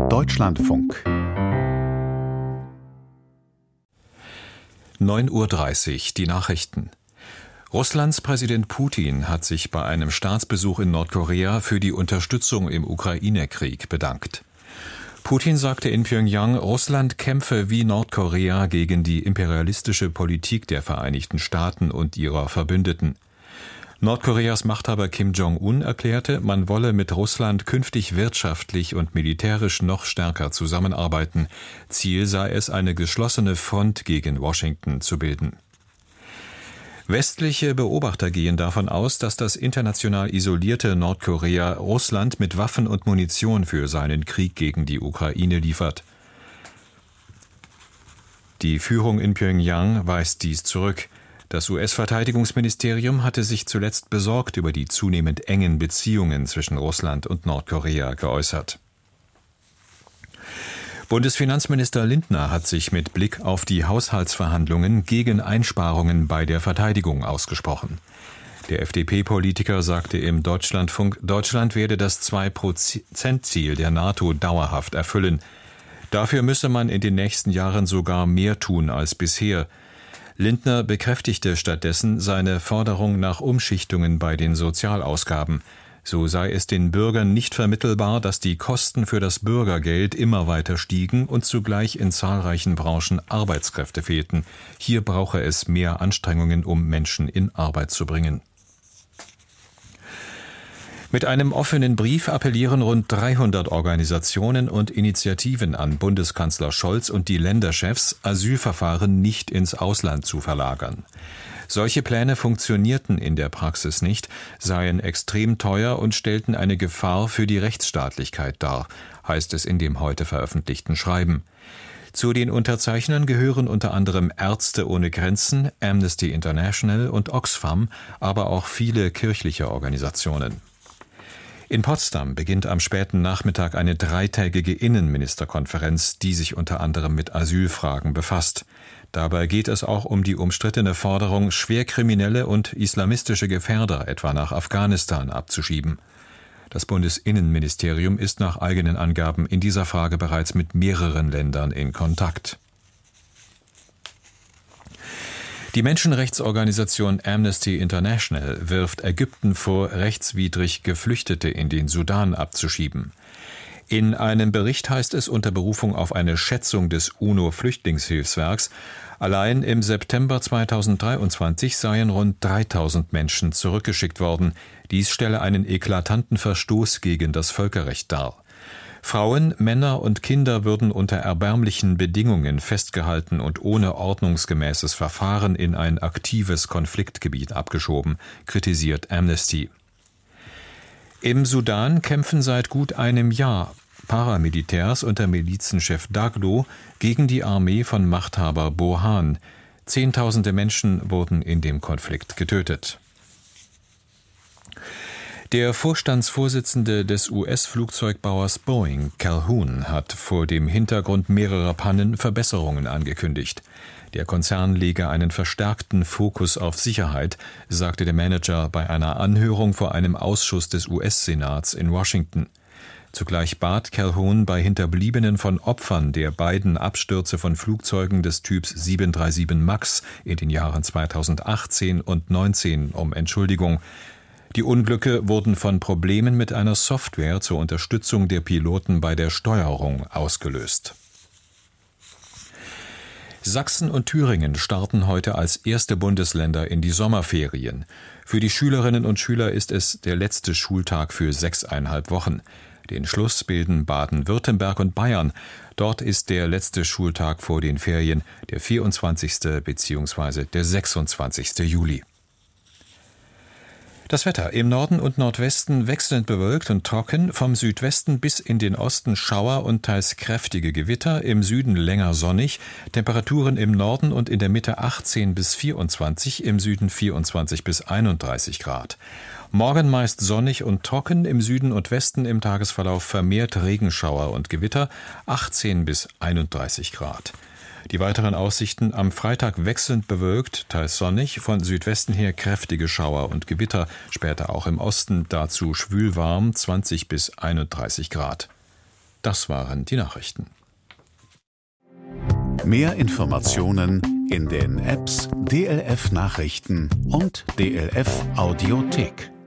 Deutschlandfunk 9:30 Uhr, die Nachrichten. Russlands Präsident Putin hat sich bei einem Staatsbesuch in Nordkorea für die Unterstützung im Ukraine-Krieg bedankt. Putin sagte in Pjöngjang, Russland kämpfe wie Nordkorea gegen die imperialistische Politik der Vereinigten Staaten und ihrer Verbündeten. Nordkoreas Machthaber Kim Jong-un erklärte, man wolle mit Russland künftig wirtschaftlich und militärisch noch stärker zusammenarbeiten. Ziel sei es, eine geschlossene Front gegen Washington zu bilden. Westliche Beobachter gehen davon aus, dass das international isolierte Nordkorea Russland mit Waffen und Munition für seinen Krieg gegen die Ukraine liefert. Die Führung in Pjöngjang weist dies zurück. Das US-Verteidigungsministerium hatte sich zuletzt besorgt über die zunehmend engen Beziehungen zwischen Russland und Nordkorea geäußert. Bundesfinanzminister Lindner hat sich mit Blick auf die Haushaltsverhandlungen gegen Einsparungen bei der Verteidigung ausgesprochen. Der FDP-Politiker sagte im Deutschlandfunk, Deutschland werde das 2%-Ziel der NATO dauerhaft erfüllen. Dafür müsse man in den nächsten Jahren sogar mehr tun als bisher. Lindner bekräftigte stattdessen seine Forderung nach Umschichtungen bei den Sozialausgaben. So sei es den Bürgern nicht vermittelbar, dass die Kosten für das Bürgergeld immer weiter stiegen und zugleich in zahlreichen Branchen Arbeitskräfte fehlten. Hier brauche es mehr Anstrengungen, um Menschen in Arbeit zu bringen. Mit einem offenen Brief appellieren rund 300 Organisationen und Initiativen an Bundeskanzler Scholz und die Länderchefs, Asylverfahren nicht ins Ausland zu verlagern. Solche Pläne funktionierten in der Praxis nicht, seien extrem teuer und stellten eine Gefahr für die Rechtsstaatlichkeit dar, heißt es in dem heute veröffentlichten Schreiben. Zu den Unterzeichnern gehören unter anderem Ärzte ohne Grenzen, Amnesty International und Oxfam, aber auch viele kirchliche Organisationen. In Potsdam beginnt am späten Nachmittag eine dreitägige Innenministerkonferenz, die sich unter anderem mit Asylfragen befasst. Dabei geht es auch um die umstrittene Forderung, schwerkriminelle und islamistische Gefährder etwa nach Afghanistan abzuschieben. Das Bundesinnenministerium ist nach eigenen Angaben in dieser Frage bereits mit mehreren Ländern in Kontakt. Die Menschenrechtsorganisation Amnesty International wirft Ägypten vor, rechtswidrig Geflüchtete in den Sudan abzuschieben. In einem Bericht heißt es unter Berufung auf eine Schätzung des UNO-Flüchtlingshilfswerks, allein im September 2023 seien rund 3000 Menschen zurückgeschickt worden. Dies stelle einen eklatanten Verstoß gegen das Völkerrecht dar. Frauen, Männer und Kinder würden unter erbärmlichen Bedingungen festgehalten und ohne ordnungsgemäßes Verfahren in ein aktives Konfliktgebiet abgeschoben, kritisiert Amnesty. Im Sudan kämpfen seit gut einem Jahr Paramilitärs unter Milizenchef Daglo gegen die Armee von Machthaber Burhan. Zehntausende Menschen wurden in dem Konflikt getötet. Der Vorstandsvorsitzende des US-Flugzeugbauers Boeing, Calhoun, hat vor dem Hintergrund mehrerer Pannen Verbesserungen angekündigt. Der Konzern lege einen verstärkten Fokus auf Sicherheit, sagte der Manager bei einer Anhörung vor einem Ausschuss des US-Senats in Washington. Zugleich bat Calhoun bei Hinterbliebenen von Opfern der beiden Abstürze von Flugzeugen des Typs 737 MAX in den Jahren 2018 und 2019 um Entschuldigung. Die Unglücke wurden von Problemen mit einer Software zur Unterstützung der Piloten bei der Steuerung ausgelöst. Sachsen und Thüringen starten heute als erste Bundesländer in die Sommerferien. Für die Schülerinnen und Schüler ist es der letzte Schultag für 6,5 Wochen. Den Schluss bilden Baden-Württemberg und Bayern. Dort ist der letzte Schultag vor den Ferien, der 24. bzw. der 26. Juli. Das Wetter: im Norden und Nordwesten wechselnd bewölkt und trocken, vom Südwesten bis in den Osten Schauer und teils kräftige Gewitter, im Süden länger sonnig, Temperaturen im Norden und in der Mitte 18 bis 24, im Süden 24 bis 31 Grad. Morgen meist sonnig und trocken, im Süden und Westen im Tagesverlauf vermehrt Regenschauer und Gewitter, 18 bis 31 Grad. Die weiteren Aussichten: am Freitag wechselnd bewölkt, teils sonnig, von Südwesten her kräftige Schauer und Gewitter, später auch im Osten, dazu schwülwarm, 20 bis 31 Grad. Das waren die Nachrichten. Mehr Informationen in den Apps DLF Nachrichten und DLF Audiothek.